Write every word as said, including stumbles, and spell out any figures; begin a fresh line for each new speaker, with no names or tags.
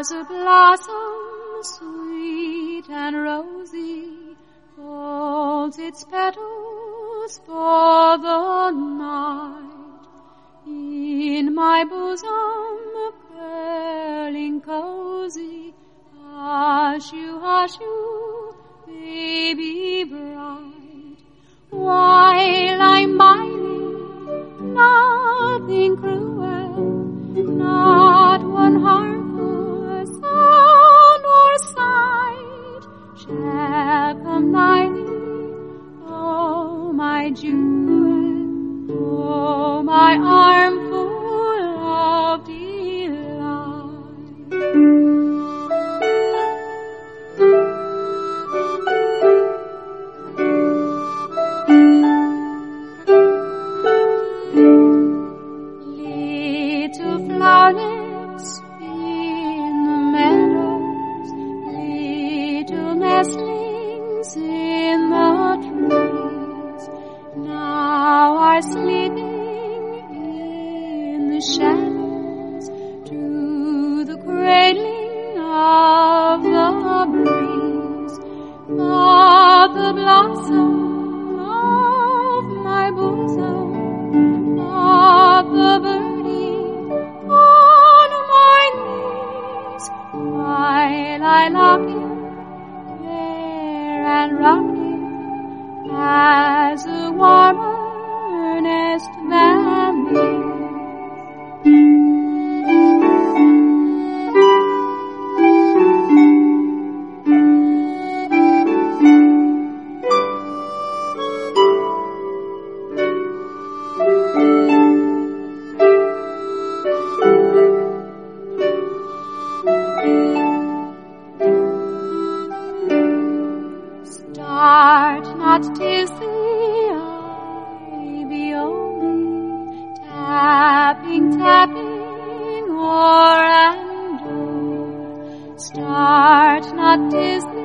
As a blossom sweet and rosy folds its petals for the night, in my bosom curling cozy, hush you, hush you, baby bright, while I'm by thee, nothing cruel, not one harmful sound or sight shall come nigh thee, oh my jewel, oh my armful of delight. Little flowerets in the meadows, little nestlings in the trees, now are sleeping in the shadows to the cradling of the breeze. But the blossom of my bosom, of the birdie on my knees, while I lock him there and rock him as a warmer nest than these. Start not, 'tis the ivy only, tapping, tapping o'er and o'er. Start not, 'tis